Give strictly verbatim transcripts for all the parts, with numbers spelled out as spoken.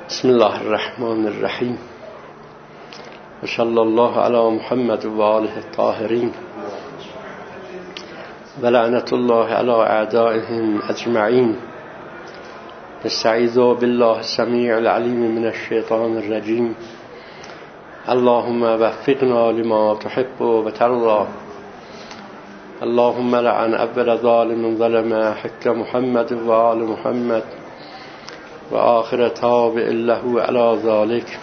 بسم الله الرحمن الرحیم و صلی الله علی محمد و آله الطاهرین و لعنت الله علی اعدائهم اجمعین. نستعیذ بالله السمیع العلیم من الشیطان الرجیم. اللهم وفقنا لما تحب و ترضى. اللهم لعن اول ظالم ظلم حق محمد و آل محمد و آخر تابع له على ذلك.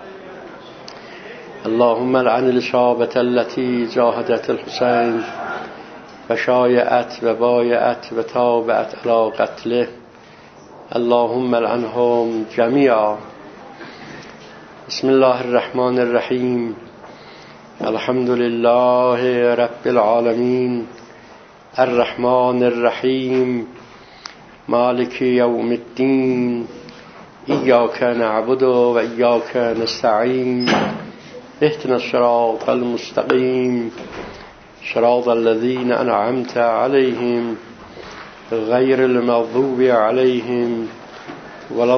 اللهم لعن الإصابة التي جاهدت الحسين وشايعت وبايعت وتابعت على قتله. اللهم لعنهم جميعا. بسم الله الرحمن الرحيم. الحمد لله رب العالمين الرحمن الرحيم مالك يوم الدين. إياك نعبد وإياك نستعين. اهدنا الصراط المستقيم صراط الذين أنعمت عليهم غير المغضوب عليهم ولا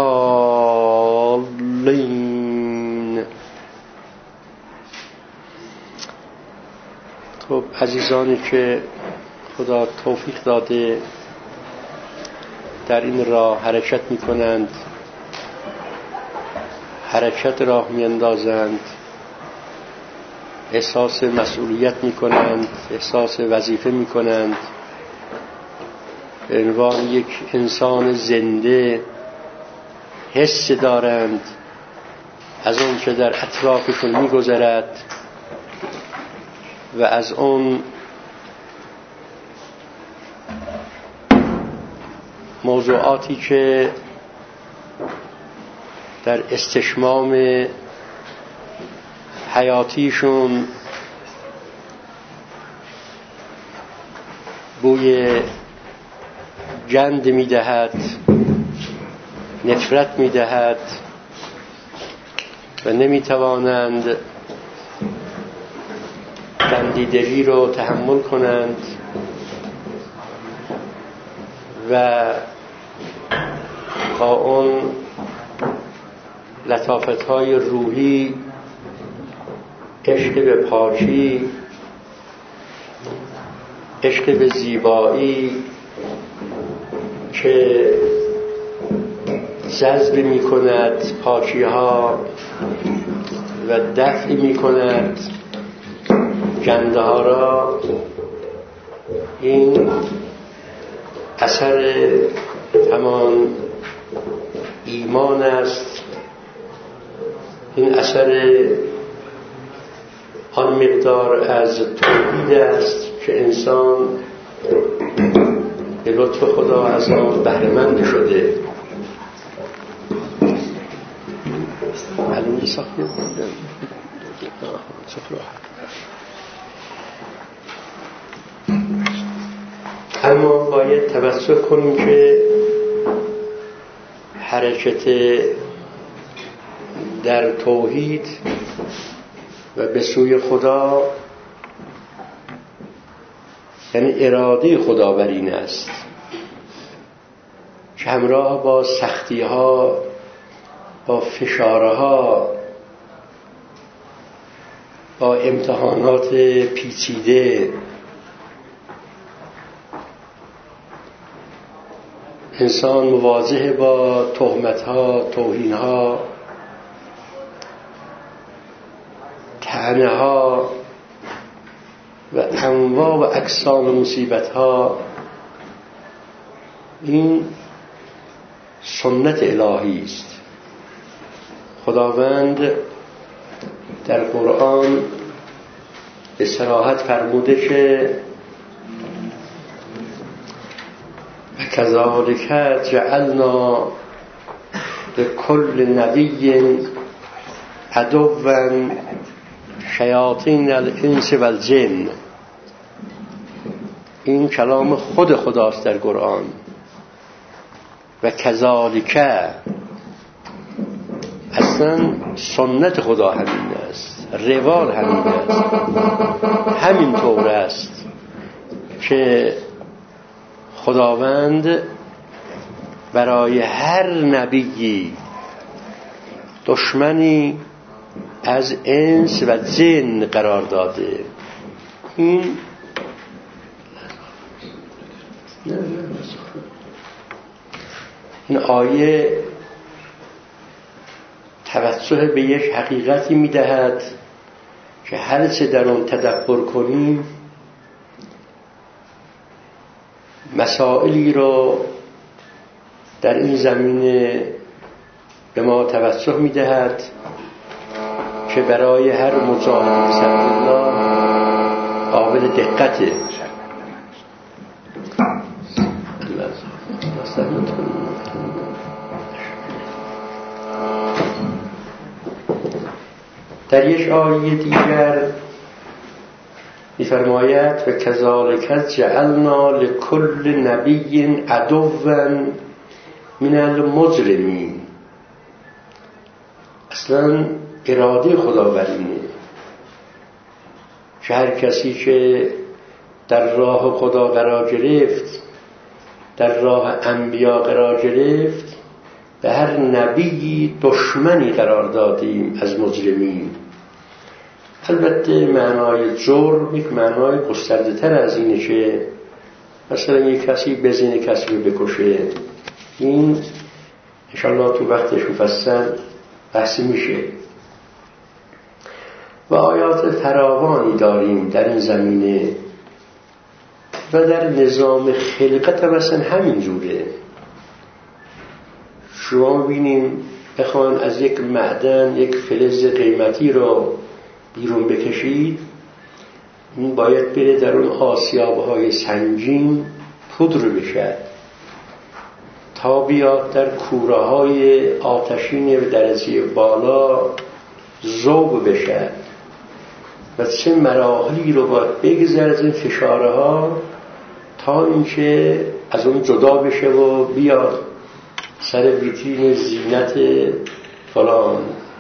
الضالين. خب عزیزانی که خدا توفیق داده در این راه حرکت می کنند، حرکت راه می اندازند، احساس مسئولیت می کنند، احساس وظیفه می کنند، به عنوان یک انسان زنده حس دارند از اون که در اطرافشون می گذرد و از اون موضوعاتی که در استشمام حیاتیشون بوی گند میدهد، نفرت میدهد و نمیتوانند گندیدگی رو تحمل کنند و با اون لطافت‌های روحی، عشق به پاکی، عشق به زیبایی که جذب می کند پاکی ها و دفع می کند گنده ها را، این اثر همان ایمان است، این اثر آن مقدار از توحید است که انسان به لطف خدا از آن بهره‌مند شده. معلوم ساختیم اما باید توسل کنیم که حرکت در توحید و به سوی خدا یعنی اراده خدا بر این است که همراه با سختی ها، با فشارها، با امتحانات پیچیده انسان مواجه با تهمت‌ها، توهین‌ها، طعنه‌ها و انواع و اقسام مصیبت‌ها. این سنت الهی است. خداوند در قرآن به صراحت فرموده که کذالک جعلنا لكل نبی عدوا شیاطین الانس و الجن. این کلام خود خداست در قرآن. و کذالک، اصلا سنت خدا همین است، روال همین است، همین طور است که خداوند برای هر نبیی دشمنی از انس و جن قرار داده. این این آیه توجه به یک حقیقتی می‌دهد که هر چه در آن تدبر کنیم مسائلی را در این زمینه به ما توجه می‌دهد که برای هر مجاهد فی سبیل الله قابل دقته. در یک آیه دیگر می‌فرماید و کذالک جعلنا لكل نبی عدوا من المجرمین. اصلا اراده خداوندی که هر کسی که در راه خدا قرار گرفت، در راه انبیا قرار گرفت، به هر نبی دشمنی قرار دادیم از مجرمین. البته معنای جرم یک معنای گسترده تر از اینه که مثلا یک کسی بزنه کسی رو بکشه. این انشاءالله تو وقتش مفصل بحث میشه. و آیات فراوانی داریم در این زمینه و در نظام خلقت هم اصلا همین جوره. شما ببینیم بخوان از یک معدن یک فلز قیمتی رو بیرون بکشید، این باید بره در اون آسیاب‌های سنگین پودر بشه تا بیاد در کوره‌های آتشین به درجه بالا ذوب بشه و چه مراحلی رو باید بگذره از این فشارها تا اینکه از اون جدا بشه و بیاد سر ویترین زینت فلان.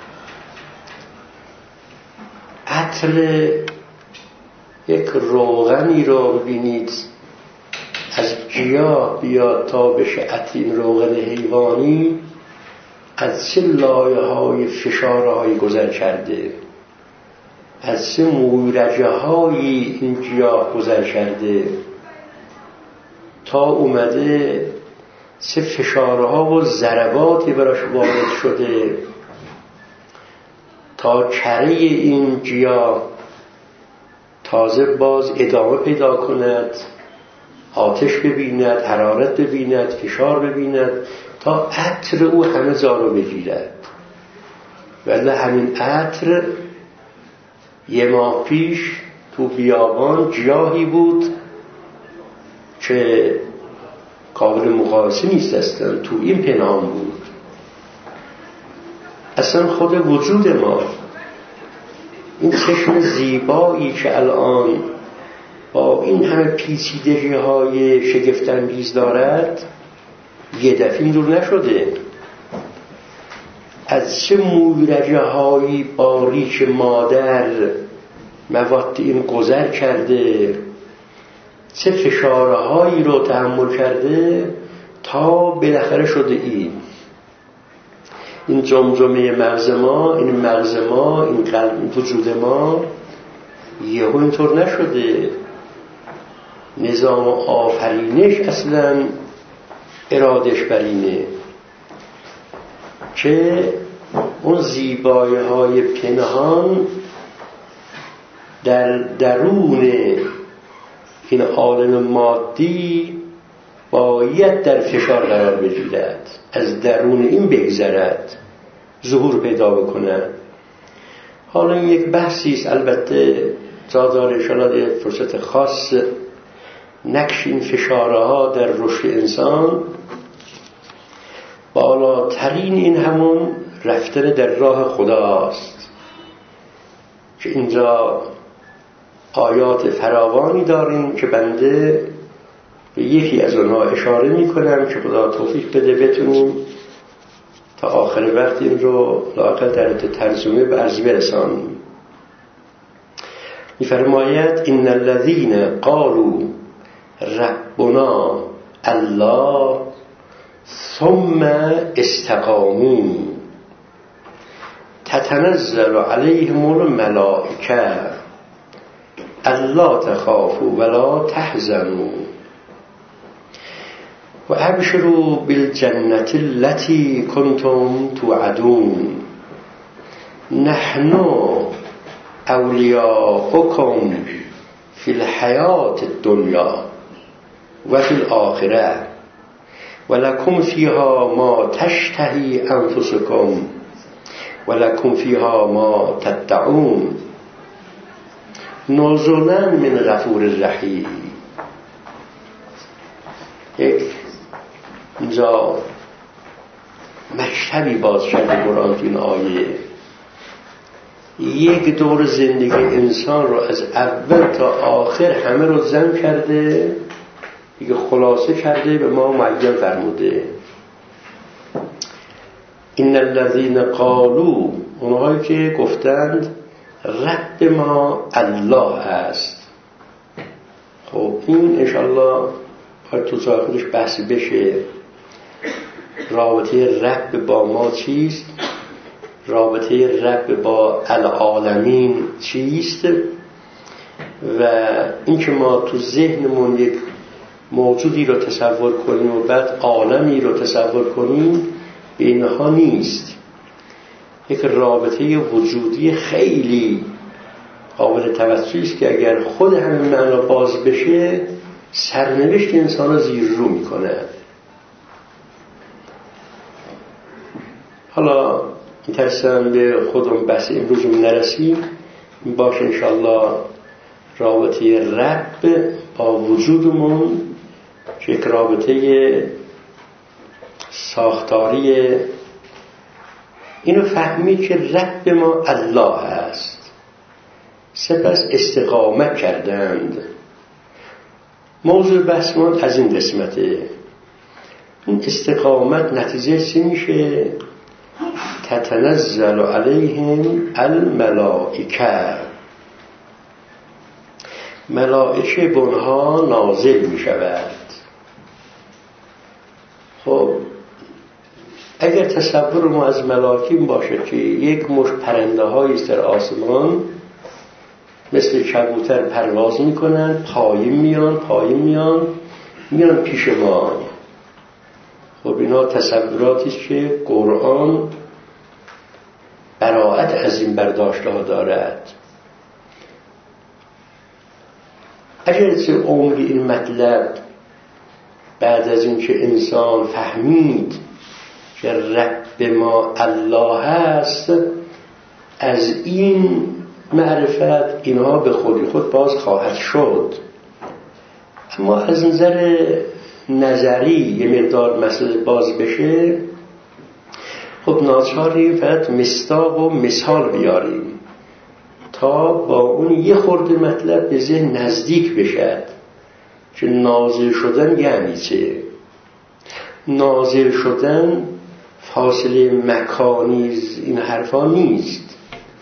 عطر یک روغنی رو ببینید از گیاه بیاد تا بشه عطر این روغن حیوانی، از چه لایه های فشارهای گذر کرده، از چه مورجه های این گیاه گذر کرده تا اومده چه فشارها و ضرباتی براش وارد شده تا کره این گیاه تازه باز ادامه پیدا کند، آتش ببیند، حرارت ببیند، فشار ببیند تا عطر او همه جا رو بگیرد. ولی همین عطر یه ماه پیش تو بیابان گیاهی بود که قابل مقایسه نیست، اصلا تو این پنهان بود. اصلا خود وجود ما این چشم زیبایی که الان با این همه پیچیدگی های شگفت‌انگیز دارد یه دفعه دور نشده. از چه مورجه هایی باریک مادر مواد این گذر کرده، چه فشارهایی رو تحمل کرده تا بالاخره شده این این جمجمه مغز ما، این مغز ما، این قلب وجود ما یهو اینطور نشده. نظام آفرینش اصلا ارادش بر اینه که اون زیبایی های پنهان در درون این عالم مادی باید در فشار قرار بگیرد، از درون این بگذرد، ظهور پیدا بکنه. حالا این یک بحثی است، البته جا داره شاید فرصت خاص نقش این فشارها در رشد انسان. بالاترین این همون رفتن در راه خداست که اینجا آیات فراوانی داریم که بنده به یکی از اونها اشاره میکنم که خدا توفیق بده بتونیم تا آخر وقت این رو لااقل در ترجمه به عرض برسانیم. می‌فرماید ان الذين قالوا ربنا الله ثم استقاموا تتنزل علیهم الملائکه الا تخافوا ولا تحزنوا و ابشروا بالجنة التي کنتم توعدون نحن اولیاؤکم فی الحیاة الدنیا و فی الآخرة ولکم فیها ما تشتهی انفسکم ولکم فیها ما تدعون نزلا من غفور رحیم. یک اینجا مکتبی باز شده قرآن تو این آیه، یک دور زندگی انسان رو از اول تا آخر همه رو جمع کرده، دیگه خلاصه کرده به ما معین فرموده. این الذین قالوا، اونهایی که گفتند رب ما الله است. خب این انشالله باید تو خودش بحث بشه، رابطه رب با ما چیست، رابطه رب با العالمین چیست، و اینکه ما تو ذهنمون یک موجودی رو تصور کنیم و بعد عالمی رو تصور کنیم، به اینها نیست. یک رابطه وجودی خیلی قابل توجهی است که اگر خود همین معنا باز بشه سرنوشت انسان رو زیر رو میکنه. حالا میترسم به خودم بحث امروز نرسیم، باشه انشالله رابطه رب با وجودمون که یک رابطه ساختاری، اینو فهمید که رب ما الله است، سپس استقامت کردند. موضوع بحث ما از این قسمته. این استقامت نتیجه چی میشه؟ تتنزل علیهم الملائکه، ملائکه به اونها نازل می شود. خب اگر تصور ما از ملائکه باشه که یک مش پرنده هایی است در آسمان مثل کبوتر پرواز میکنن، پایین میان پایین میان میان پیش ما، خب اینا تصوراتی است که قرآن براءت از این برداشته ها دارد. اگر چه عمق این مطلب بعد از این که انسان فهمید که رب ما الله هست، از این معرفت اینها به خودی خود باز خواهد شد. اما از نظر نظری یه مقدار مسئله باز بشه، خب ناچاریم فقط مصداق و مثال بیاریم تا با اون یه خورده مطلب به ذهن نزدیک بشد که نازل شدن یعنی چه. نازل شدن فاصله مکانی این حرفا نیست،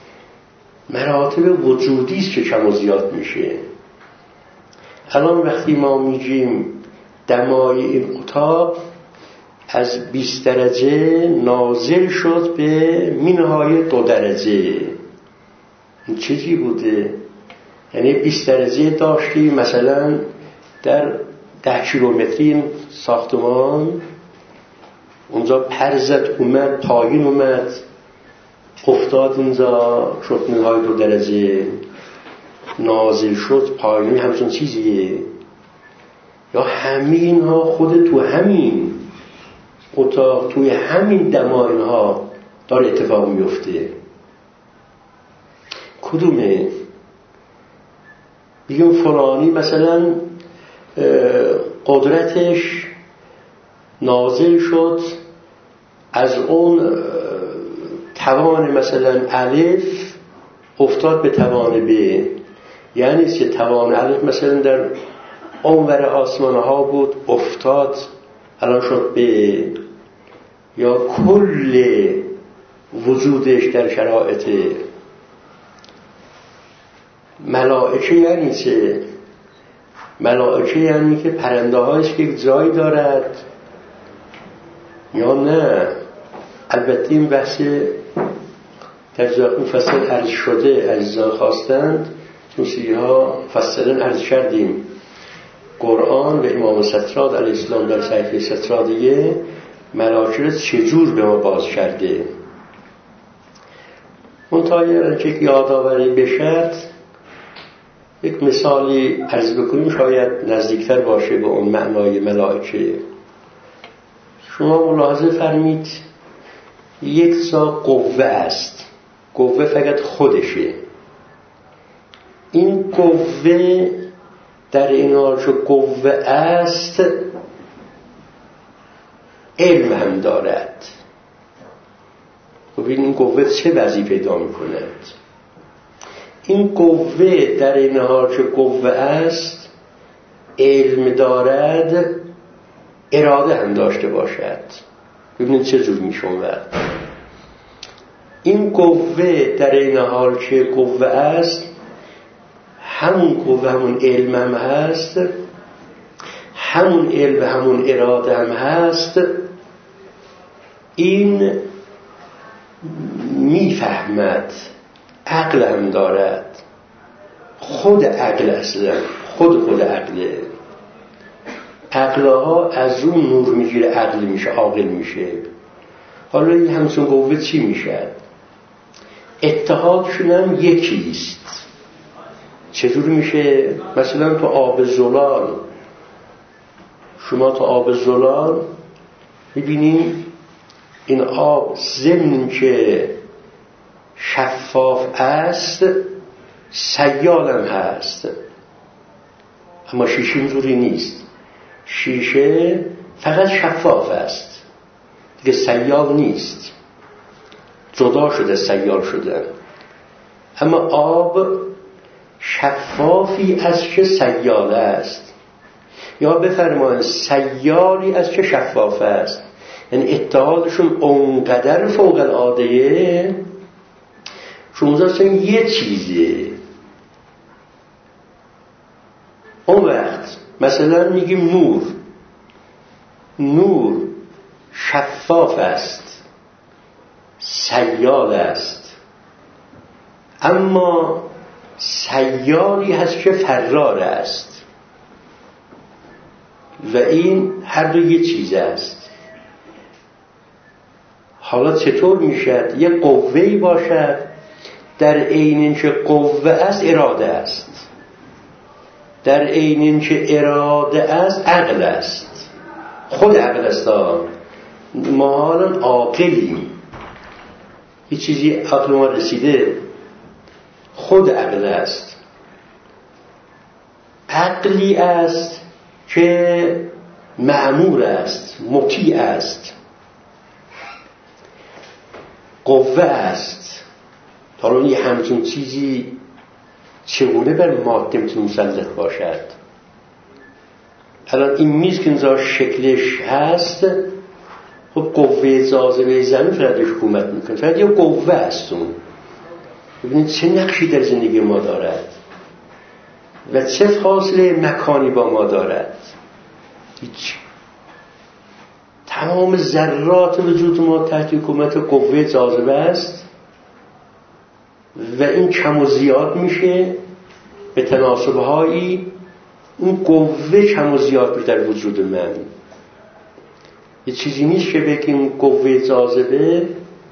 مراتب وجودی است که کم و زیاد میشه. الان وقتی ما میگیم دمای این اتاق از بیست درجه نازل شد به مینهای دو درجه، این چیزی بوده؟ یعنی بیست درجه داشتی مثلا در ده کیلومتری ساختمان، اونجا پرزت اومد پایین اومد افتاد اینجا شد مینهای دو درجه نازل شد پایین، همچون چیزیه. یا همین ها خود تو همین اتاق توی همین دمای ها داره اتفاق میفته. کدومه؟ بگیم فلانی مثلا قدرتش نازل شد از اون توان مثلا الف افتاد به توان ب، یعنی که توان الف مثلا در اونور آسمان ها بود افتاد الان شد ب، یا کل وجودش در شرایط. ملائکه یعنی چه؟ ملائکه یعنی که پرنده هایش که جایی دارد یا نه؟ البته این بحث در جا مفصل عرض شده عزیزان خواستند توصیه ها مفصلا عرض کردیم. قرآن و امام ستراد علیه السلام در صحیفه سترادیه مراجع چجور به ما باز کرده. منتها که یادآوری بشد یک مثالی عرض بکنیم شاید نزدیکتر باشه به اون معنای ملائکه. شما ملاحظه فرمید یک جا قوه است، قوه فقط خودشه. این قوه در این حال که قوه است علم هم دارد. ببین این قوه چه وظیفه پیدا می‌کند. این قوه در این حال که قوه است علم دارد، اراده هم داشته باشد. ببینید چه جور میشود. این قوه در این حال که قوه است، همون قوه همون علم هم هست، همون علم همون اراده هم هست. این میفهمد، عقل هم دارد. خود عقل اصلا خود خود عقله. عقلها از اون نور میگیره، عقل میشه، عاقل میشه. حالا این همچون قوه چی میشه؟ اتحادشون هم یکیست. چجور میشه؟ مثلا تو آب زلال، شما تو آب زلال میبینید این آب ضمن که شفاف است سیال هم هست، اما شیشه اینجوری نیست. شیشه فقط شفاف است دیگه، سیال نیست، جدا شده، سیال شده. اما آب شفافی از که سیال است، یا بفرمایید سیالی از که شفاف است. یعنی اتحادشون اونقدر فوق العاده شما یه چیزه. اون وقت مثلا میگیم نور، نور شفاف است، سیال است، اما سیالی هست که فرار است و این هر دو یه چیز است. حالا چطور میشد یک قوه‌ای باشد در عین اینکه قوه است اراده است، در عین اینکه اراده است عقل است، خود عقل است. ما حالا عاقلیم، یه چیزی عقل ما رسیده، خود عقل است. عقلی است که مأمور است، مطیع است، قوه است. حالا یه همچون چیزی چگونه بر ماده میتونه مسلط باشد؟ الان این میز که اینجا شکلش هست، خب قوه جاذبه زمین فردش حکومت میکنه، فرد یه قوه است. اون ببینید چه نقشی در زندگی ما دارد و چه فاصله مکانی با ما دارد. هیچ. تمام ذرات وجود ما تحت حکومت قوه جاذبه است و این کم و زیاد میشه به تناسب‌هایی. اون قوه کم و زیاد میشه در وجود من. یه چیزی نیست که بگیم قوه جاذبه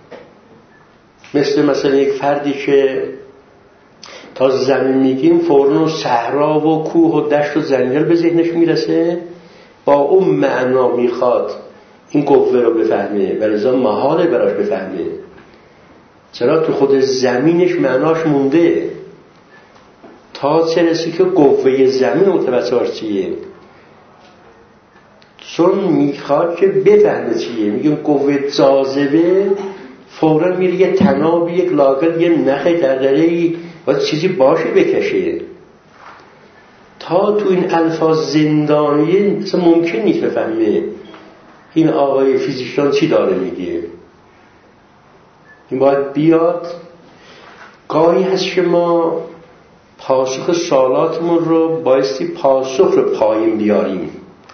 مثل مثلا یک فردی که تا زمین میگیم فوراً صحرا و کوه و دشت و جنگل به ذهنش میرسه، با اون معنا میخواد این قوه رو بفهمه و لذا محاله براش بفهمه. چرا؟ تو خود زمینش معناش مونده. تا چه رسی که قوه زمین متوجه چیه، چون میخواد که بفهمه چیه. میگیم قوه جاذبه، فوراً میره یه تناب، یک لاگل، یه نخ دردره‌ای باید چیزی باشه بکشه. تا تو این الفاظ زندانیه مثلا ممکن نیست بفهمه این آقای فیزیکدان چی داره میگه. این باید بیاد. گاهی هست که ما پاسخ سوالاتمون رو بایستی پاسخ رو پایین بیاریم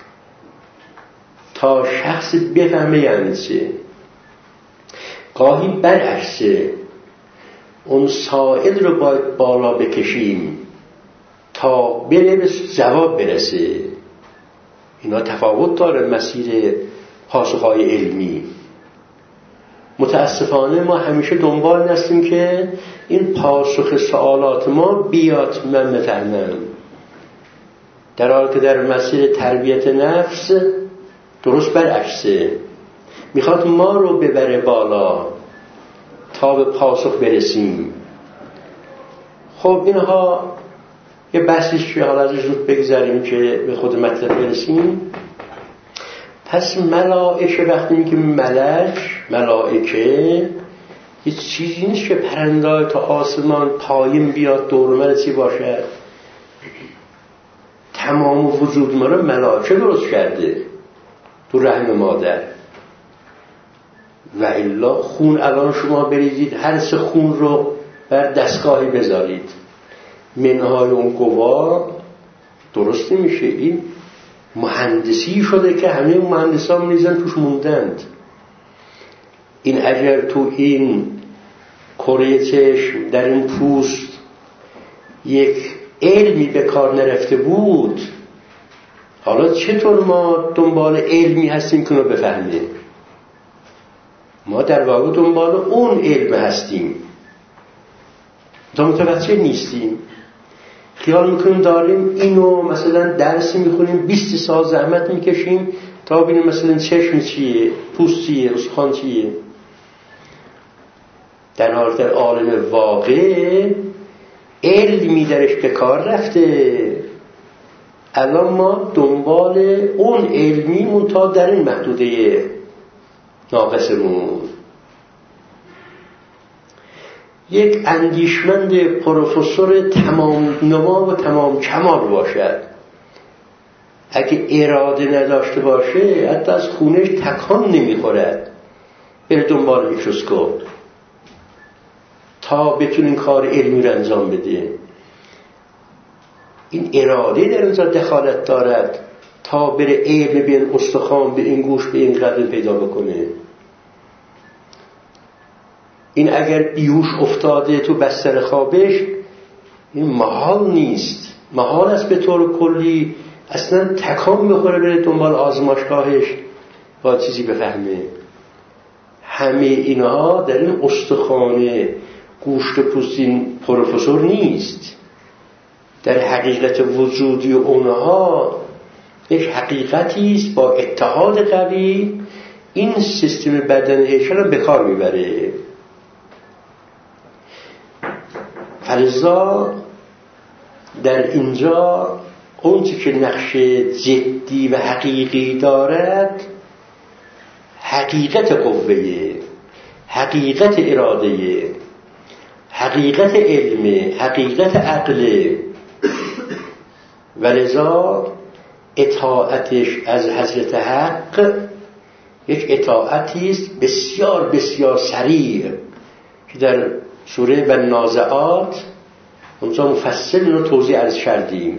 تا شخص بفهمه یعنی چه. گاهی برعکسه، اون سائل رو باید بالا بکشیم تا بره به جواب برسه. اینا تفاوت داره مسیر پاسخهای علمی. متاسفانه ما همیشه دنبال هستیم که این پاسخ سوالات ما بیاد من بفهمم، در حالی که در مسیر تربیت نفس درست برعکسه، میخواد ما رو ببره بالا تا به پاسخ برسیم. خب اینها یه بحثیش که حالا ازش زود بگذاریم که به خود مطلب برسیم. پس ملائکه وقتی میگه ملک، ملائکه هیچ چیزی نیست که پرنده‌ای تا آسمان پایین بیاد دور من چی باشد. تمام وجود ما رو ملائکه درست کرده تو رحم مادر. و الا خون الان شما بریزید هر سه خون رو بر دستگاهی بذارید، منهای اون گواه درست نمیشه. این مهندسی شده که همه اون مهندسان میزن توش موندند. این اگر تو این کره چشم در این پوست یک علمی به کار نرفته بود، حالا چطور ما دنبال علمی هستیم که رو بفهمیم؟ ما در واقع دنبال اون علم هستیم تا متوجه نیستیم. خیال میکنیم داریم اینو مثلا درسی میخونیم، بیست سال زحمت میکشیم تا ببینیم مثلا چشم چیه، پوست چیه، استخوان چیه. در حال در عالم واقع علمی درش به کار رفته. الان ما دنبال اون علمیمون تا در این محدوده ناقصمون. یک اندیشمند پروفسور تمام نما و تمام کمال باشد، اگه اراده نداشته باشه حتی از خونش تکان نمیخورد بره دنبال میکروسکوپ تا بتونه این کار علمی رو انجام بده. این اراده در اینجا دخالت دارد تا بره علم به این استخوان، به این گوش، به این قدم پیدا بکنه. این اگر بیهوش افتاده تو بستر خوابش، این محال نیست، محال است به طور کلی اصلا تکان بخوره بره دنبال آزمایشگاهش با چیزی بفهمه. همه اینها در این استخوان گوشت پوستین پروفسور نیست. در حقیقت وجودی اونها یک حقیقتی است با اتحاد قوی این سیستم بدن هیکل رو به کار میبره. فلذا در اینجا اون چی که نقش جدی و حقیقی دارد حقیقت قوه، حقیقت اراده، حقیقت علم، حقیقت عقل. ولذا اطاعتش از حضرت حق یک اطاعتی است بسیار بسیار سریع که در سوره والنازعات اونجا مفصل رو توضیح عرض کردیم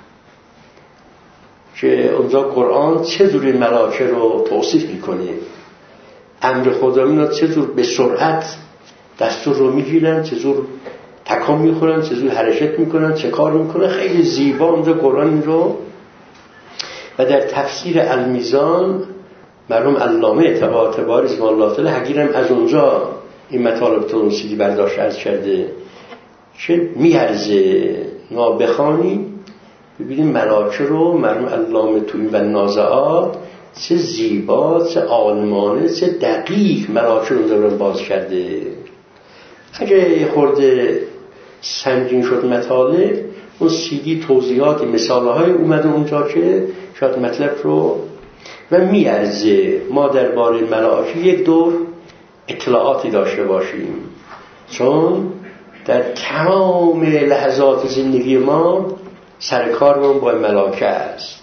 که اونجا قرآن چه جوری ملائکه رو توصیف میکنه، امر خدایی رو چه جور به سرعت دستور رو میگیرن، چه جور تکان میخورن، چه جور حرکت میکنن، چه کار میکنن. خیلی زیبا اونجا قرآن رو. و در تفسیر المیزان مرحوم علامه اعتبار اسم الله تعالی حقیرم از اونجا این مطالب تونسیدی برداشت عرض کرده که میارزه ما بخوانیم ببینیم ملائکه رو مرحوم علامه تو این والنازعات چه زیبا، چه عالمانه، چه دقیق ملائکه رو باز کرده. اگه یه خورده سنگین شد مطالب، اون سیدی توضیحات مثاله های اومده اونجا که شاید مطلب رو و میارزه ما درباره ملائکه یک دور اطلاعاتی داشته باشیم، چون در تمام لحظات زندگی ما سرکارمون با ملائکه است.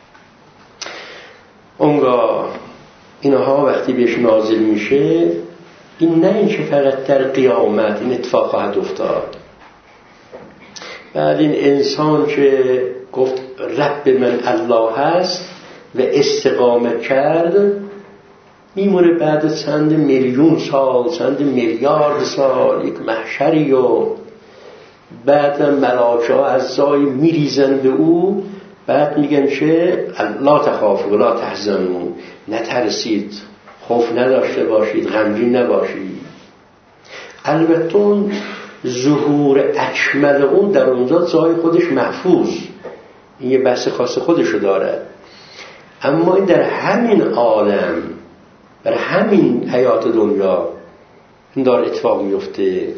اونگاه اینها وقتی بهش نازل میشه، این نه این که فقط در قیامت این اتفاق خواهد افتاد. بعد این انسان که گفت رب من الله هست و استقامت کرد، میمونه بعد چند میلیون سال، چند میلیارد سال یک محشری و بعد ملائکه ها از زای میریزن به او، بعد میگن که لا تخافوا ولا تحزنوا، نترسید، خوف نداشته باشید، غمگین نباشید. البته اون ظهور اکمل اون در اونجا جای خودش محفوظ، این یه بحث خاص خودشو داره، اما این در همین عالم، در همین حیات دنیا این داره اتفاق میفته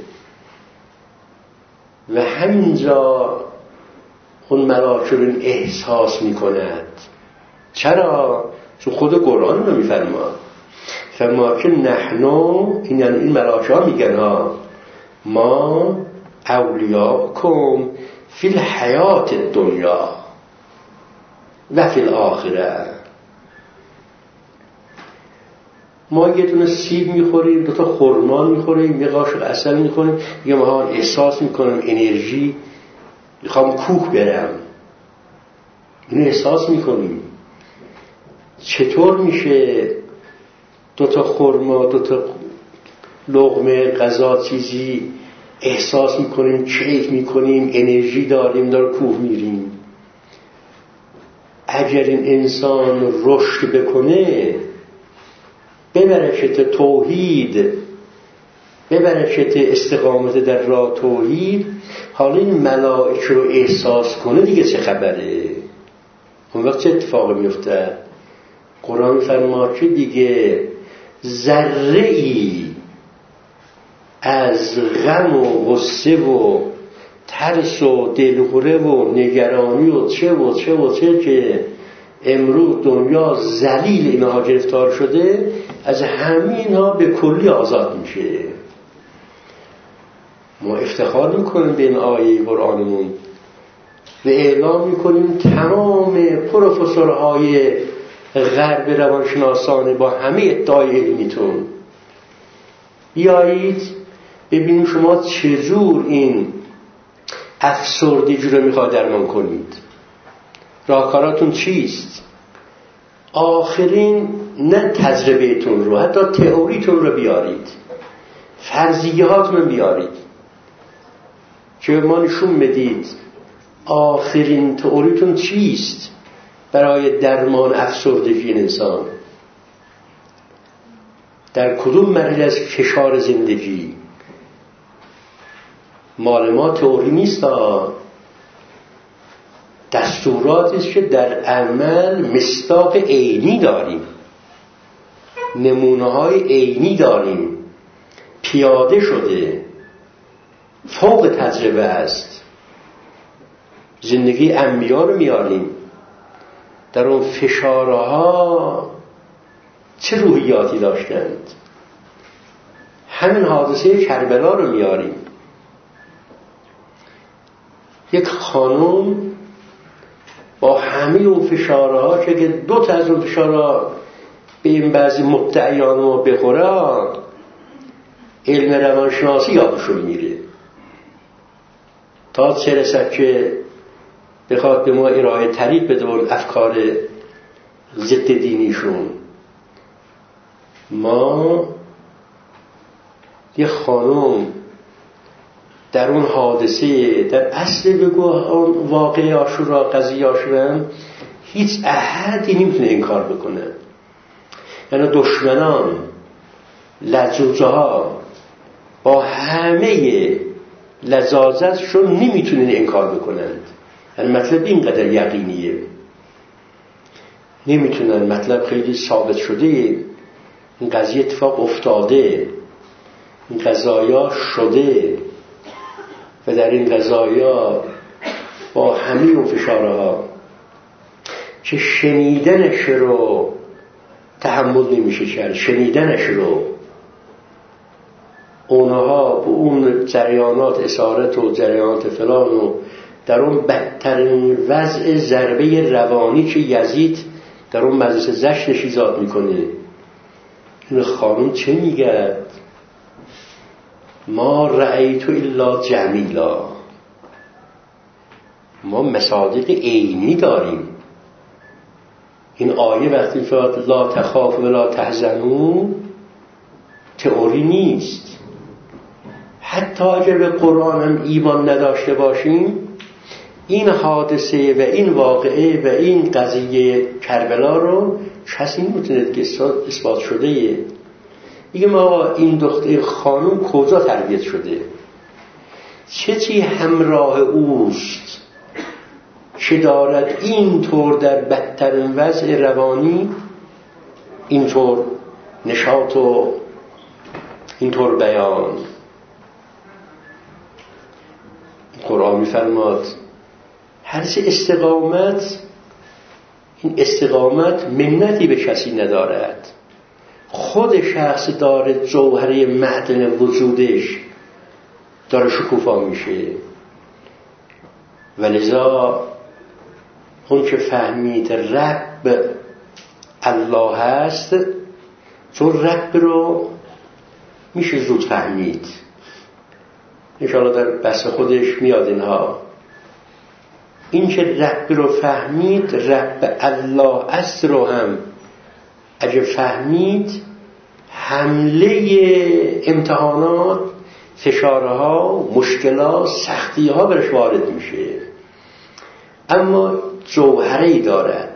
و همینجا اون ملائکه رو احساس میکند. چرا؟ چون خود قرآن رو میفرما، فرما که نحنو، این یعنی این ملائکه ها میگن ها، ما اولیاءکم فی الحیات الدنیا و فی الاخره. ما یه دونه سیب میخوریم، دو تا خرما میخوریم، یه قاشق عسل میخوریم، یه ما احساس میکنم انرژی، میخوام کوه برم، اینو احساس میکنیم. چطور میشه دو تا خرما، دو تا لقمه غذا چیزی احساس میکنیم، کیف میکنیم، انرژی داریم، دار کوه میریم؟ اگر این انسان رشد بکنه، ببرکت توحید، ببرکت استقامت در راه توحید، حالا این ملائکه رو احساس کنه دیگه چه خبره؟ اون وقت چه اتفاقی میفته؟ قرآن فرما که دیگه ذره ای از غم و غصه و ترس و دلخوره و نگرانی و چه و چه و چه که امروز دنیا ذلیل اینها گرفتار شده، از همین ها به کلی آزاد میشه. ما افتخار میکنیم به این آیه قرآنمون و اعلام میکنیم تمام پروفسورهای غرب روانشناسانه با همه ادعای علمیتون، بیایید ببینیم شما چجور این افسردگی رو میخواد درمان کنید، راهکاراتون چیست. آخرین نه تجربهتون رو، حتی تئوریتون رو بیارید، فرضیه هاتون رو بیارید که ما نشون بدید آخرین تئوریتون چیست برای درمان افسردگی انسان، در کدوم مرحله از فشار زندگی. مال ما تئوری نیست، دستوراتی است که در عمل مصداق عینی داریم، نمونه های عینی داریم، پیاده شده، فوق تجربه است. زندگی انبیا رو میاریم، در اون فشارها چه روحیاتی داشتند. همین حادثه کربلا رو میاریم، یک خانم با همه اون فشارها که دو تا از اون فشارها به این بعضی مدعیان ما بخوره، علم روانشناسی یادشون میره تا چه رسد که بخواد به ما ارائه طریق بده و افکار ضد دینیشون. ما یه خانم در اون حادثه، در اصل بگو واقعی عاشورا، قضیه عاشورا، هیچ احدی نمیتونه این کار بکنه. یعنی دشمنان، لجوجه ها با همه لذاذتشون نمیتونن این کار بکنند. یعنی مطلب اینقدر یقینیه، نمیتونن. مطلب خیلی ثابت شده، این قضیه اتفاق افتاده، این قضایا شده و در این قضایا با همه اون فشارها که شنیدنش رو تحمل نمیشه کرد، شنیدنش رو اونها به اون جریانات اسارت و جریانات فلان و در اون بدترین وضع ضربه روانی که یزید در اون مجلس زشتش ایجاد میکنه، این خانم چه میگه؟ ما رأیتو الا جمیلا. ما مصادیق عینی داریم، این آیه وقتی فراد لا تخاف ولا تحزنوا تئوری نیست. حتی اگر به قرآن هم ایمان نداشته باشیم، این حادثه و این واقعه و این قضیه کربلا رو کسی نمیتونه که اثبات شده یه. میگه ما این دختر خانم کجا تربیت شده، چه چی همراه اوست که دارد اینطور در بدترین وضع روانی اینطور نشاط و اینطور بیان. قرآن می‌فرماد هرچه استقامت، این استقامت منتی به کسی ندارد، خود شخص داره جوهره معدن وجودش داره شکوفا میشه. ولذا اون که فهمید رب الله هست، چون رب رو میشه زود فهمید، انشاءالله در بحث خودش میاد اینها. این که رب رو فهمید، رب الله است رو هم اگه فهمید، حمله امتحانات، فشارها، مشکلات، سختیها برش وارد میشه، اما جوهره‌ای دارد.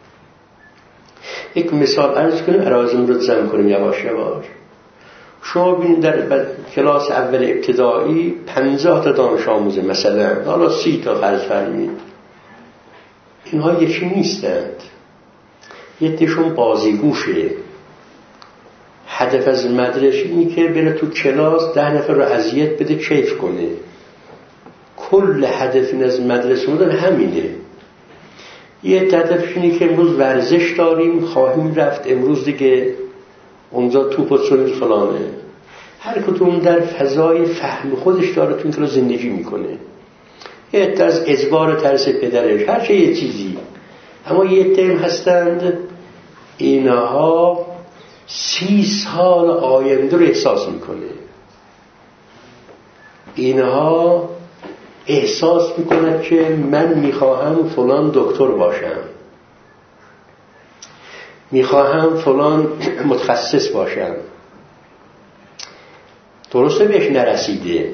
یک مثال عرض کنیم، ارازم رو جمع کنیم یواش یواش. شما ببینید در کلاس اول ابتدایی پنجاه تا دانش آموزه مثلا، حالا سی تا فرض فرمید، اینها یکی نیستند. یکیشون بازیگوشه. هدف از مدرسه اینه که بره تو کلاس ده نفر رو اذیت بده کیف کنه. کل هدف از مدرسه مدن همینه. یه هدفش اینه که امروز ورزش داریم، خواهیم رفت امروز دیگه اونجا توپ و چون فلانه. هر کدوم در فضای فهم خودش داره تو این کلاس زندگی میکنه. یه عده از اجبار ترس پدرش، هر چه یه چیزی. اما یه عده هستند اینها سی سال آینده رو احساس میکنه. اینها احساس میکنه که من میخواهم فلان دکتر باشم، میخواهم فلان متخصص باشم. درسته بهش نرسیده،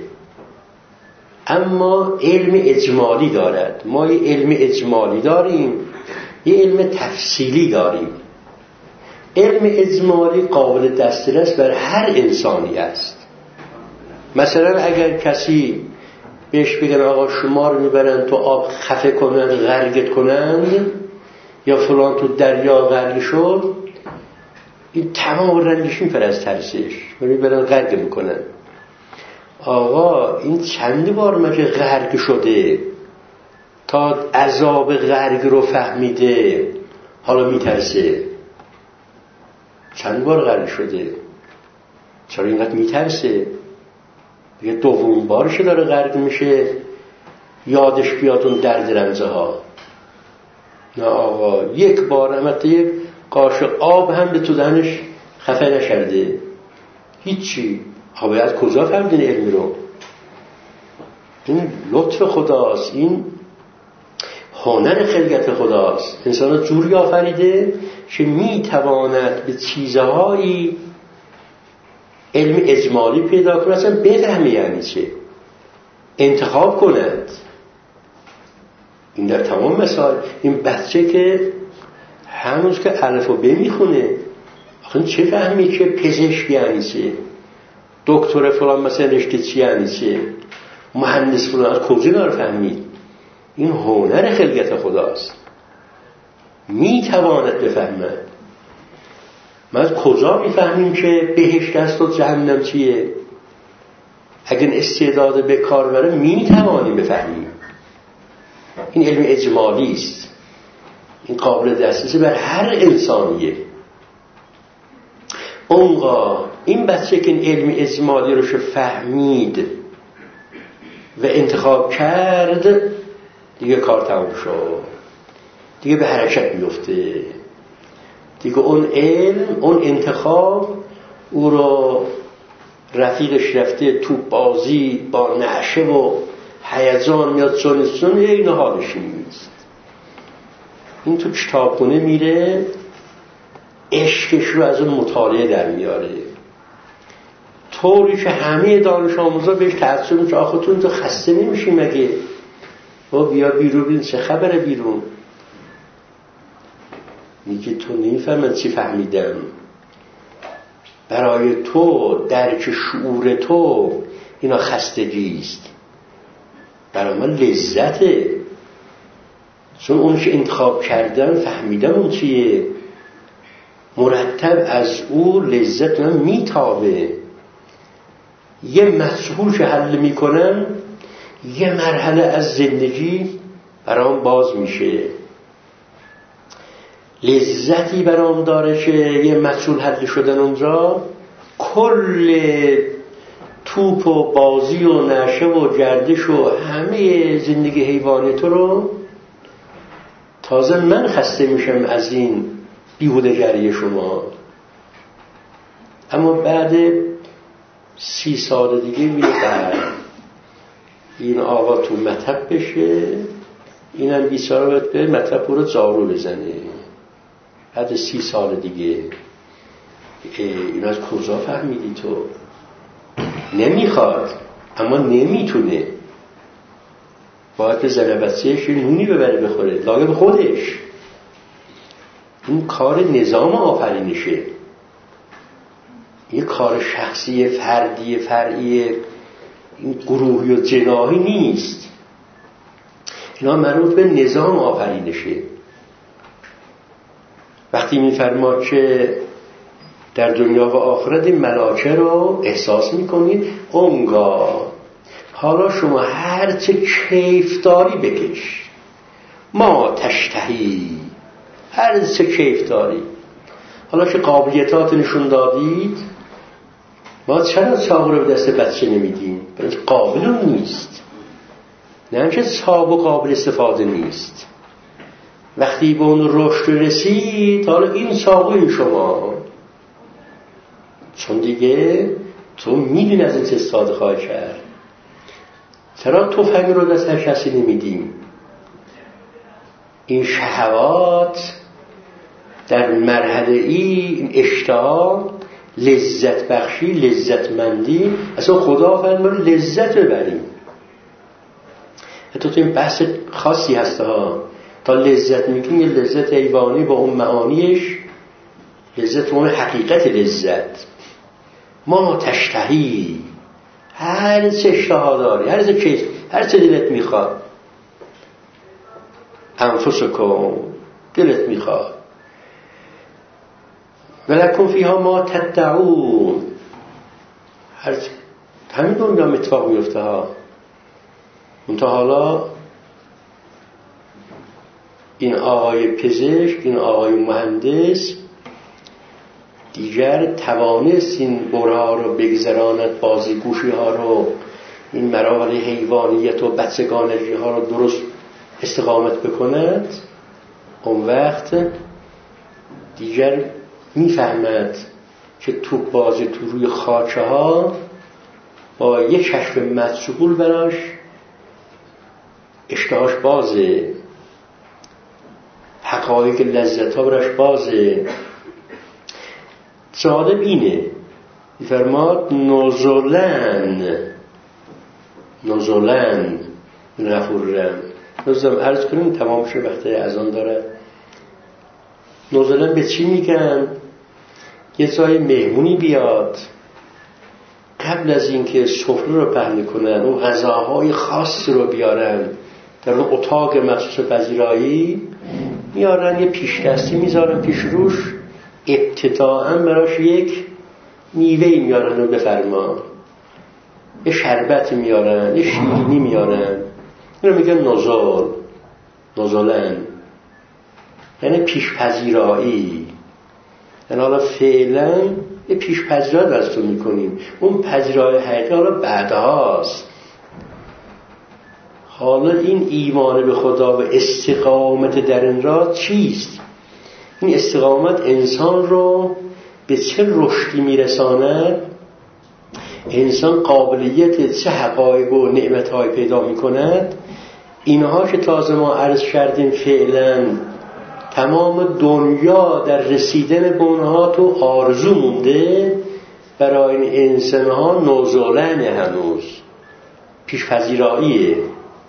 اما علم اجمالی دارد. ما یه علم اجمالی داریم، یه علم تفصیلی داریم. علم اجمالی قابل دسترس بر هر انسانی است. مثلا اگر کسی بهش بگن آقا شما رو میبرن تو آب خفه کنن، غرقت کنن، یا فلان تو دریا غرق شد، این تمام رنجش میپره از ترسش، میبرن غرق میکنن. آقا این چند بار مگه غرق شده تا عذاب غرق رو فهمیده حالا میترسه؟ چند بار غرق شده، چرا اینقدر میترسه؟ یه دوم بارش داره غرق میشه، یادش بیاد اون درد رنزه ها. نه آقا یک بار هم حتی یک قاش آب هم به تو دهنش خفه نشرده، هیچی. آقا باید کجا فهمیدین علمی رو؟ این لطف خداست، این هنر خلقت خداست. انسان جوری آفریده که میتواند به چیزهایی علم اجمالی پیدا کنه، اصلا بفهمه یعنی چه، انتخاب کند. این در تمام مثال. این بچه که هنوز که الف و ب میخونه، آخه چه فهمی که پزشک یعنی چه، دکتر فلان مثلا رشته چی یعنی چه، مهندس فلان از کجا داره فهمید؟ این هنر خلقت خداست، میتواند بفهمه. ما از کجا میفهمیم که بهشت است و جهنم چیه؟ اگر استعداد به کار بره میتوانیم بفهمیم. این علم اجمالی است، این قابل دسترسی بر هر انسانیه. اونقا این بچه که این علم اجمالی رو فهمید و انتخاب کرد، دیگه کار تموم شد، دیگه به حرکت میفته. دیگه اون علم، اون انتخاب او رو رفیقش رفته تو بازی با نعشه و هیجان میاد چون چون این حالش نیست. این تو کتابخونه میره عشقش رو از اون مطالعه در میاره، طوری که همه دانش آموزا بهش تعجب میشه آخه تو تو خسته نمیشی مگه؟ با بیا بیرون ببین چه خبره بیرون. میگه تو نمیفهمن چی فهمیدم، برای تو درک شعور تو اینا خستگیست، برای من لذته، چون اونش انتخاب کردم فهمیدم اون چیه، مرتب از او لذت من میتابه. یه مسئول که حل میکنم یه مرحله از زندگی برام باز میشه، لذتی برام داره که یه مسئول حل شدن اونجا کل توپ و بازی و نشه و گردش و همه زندگی حیوانی تو رو، تازه من خسته میشم از این بیهوده‌گری شما. اما بعد سی سال دیگه میره این آقا تو مطب بشه، اینم بیچاره باید به مطب رو زارو بزنه. بعد سی سال دیگه این از کجا فهمیدی تو؟ نمیخواد اما نمیتونه، باید به زنبسیش نونی ببره بخوره لاگه به خودش. این کار نظام آفرینشه، این کار شخصی فردی فرعی این گروهی و جناحی نیست، اینا مربوط به نظام آفرینشه. وقتی میفرما که در دنیا و آخرت این ملائکه رو احساس میکنید، اونگاه حالا شما هر چه کیف داری بکش، ما تشتهی، هر چه کیف داری. حالا که قابلیتات نشون دادید، ما چرا چاقو رو به دست بچه نمیدیم؟ برای قابل اون نیست، نه که چاقو قابل استفاده نیست. وقتی به اون رشد رسید، حالا این چاقوی شما، چون دیگه تو میدونی از این چه استفاده خواهی کرد. چرا تفنگ رو دست هر کسی نمیدیم؟ این شهوات در مرحله ای، این اشتها، لذت بخشی، لذتمندی، اصلا خدا فرمود لذت ببریم. حتی تو این بحث خاصی هست ها، تا لذت میگیم یه لذت حیوانی با اون معانیش، لذت اون حقیقت لذت. ما تشتهی، هر چه اشتها داری، هر چه چیز، هر چه دلت میخواد، انفسکم، دلت میخواد، ولکم فیها ما تدعون، هر چه همین دنیا اتفاق میفته ها. منتها حالا این آقای پزشک، این آقای مهندس دیگر توانست این برها رو بگذراند، بازیگوشی ها رو، این مراحل حیوانیت و بچگانگی ها رو درست استقامت بکند. اون وقت دیگر میفهمد که توپ بازی تو روی خاکه ها با یک کشف مشغول براش اشتهاش بازه، حقایق لذت ها براش بازه. جالب اینه فرماد نزولن، نزولن غفور رحیم. نزولن عرض کنیم تمام شه وقتی اذان داره. نزولن به چی میگن؟ یه جای مهمونی بیاد، قبل از اینکه سفره رو پهن کنن اون غذاهای خاص رو بیارن در اون اتاق مخصوص پذیرایی، میارن یه پیش دستی میذارن پیش روش، ابتداءً براش یک میوهی میارن و بفرما، یه شربت میارن، یه شیرینی میارن، اینو میگن نزول، نزولن، یعنی پیش پذیرایی. یعنی حالا فعلا یه پیش پذیرایی دستون میکنیم، اون پذیرایی حقیقی حالا بعدهاست. حالا این ایمان به خدا و استقامت در این راه چیست؟ این استقامت انسان رو به چه رشدی میرساند؟ انسان قابلیت چه حقایق و نعمت‌های پیدا میکند؟ اینها که تازه ما عرض کردیم فعلا تمام دنیا در رسیدن به اونها تو آرزو مونده، برای این انسان ها نوزولن، هنوز پیش‌پذیراییه.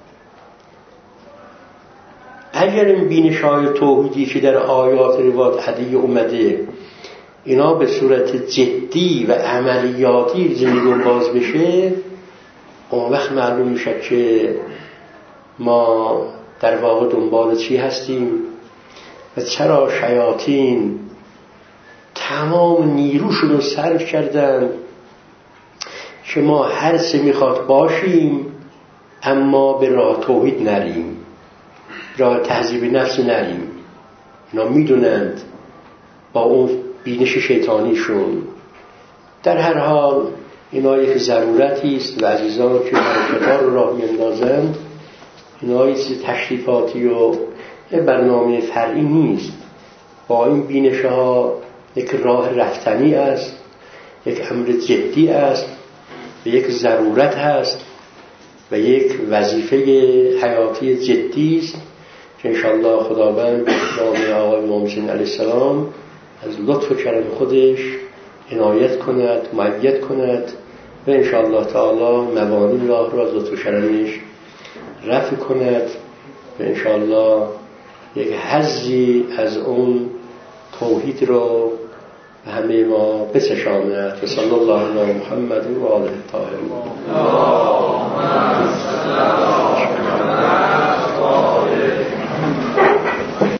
اگر این بینش های توحیدی که در آیات روایات عدیه اومده اینا به صورت جدی و عملیاتی زندگی باز بشه، اون وقت معلوم میشه که ما در واقع دنبال چی هستیم و چرا شیاطین تمام نیروشون رو صرف کردن که ما هر سه میخواد باشیم اما به راه توحید نریم، راه تهذیب نفس نریم. اینا میدونند با اون بینش شیطانیشون. در هر حال اینا یک ضرورتی است و عزیزان که حرکت‌ها رو راه میندازند اینا یک تشریفاتی و برنامه فرعی نیست. با این بینش ها یک راه رفتنی است، یک امر جدی است و یک ضرورت هست و یک وظیفه حیاتی جدی است که انشاءالله خداوند به نام آقای امام حسین علیه السلام از لطف و کرم خودش عنایت کند، مؤید کند و انشاءالله تعالی موانع راه را از لطف و کرمش رفع کند و انشاءالله یک حظی از اون توحید رو به همه ما بچشاند. و صلی الله علی محمد و آله الطاهرین.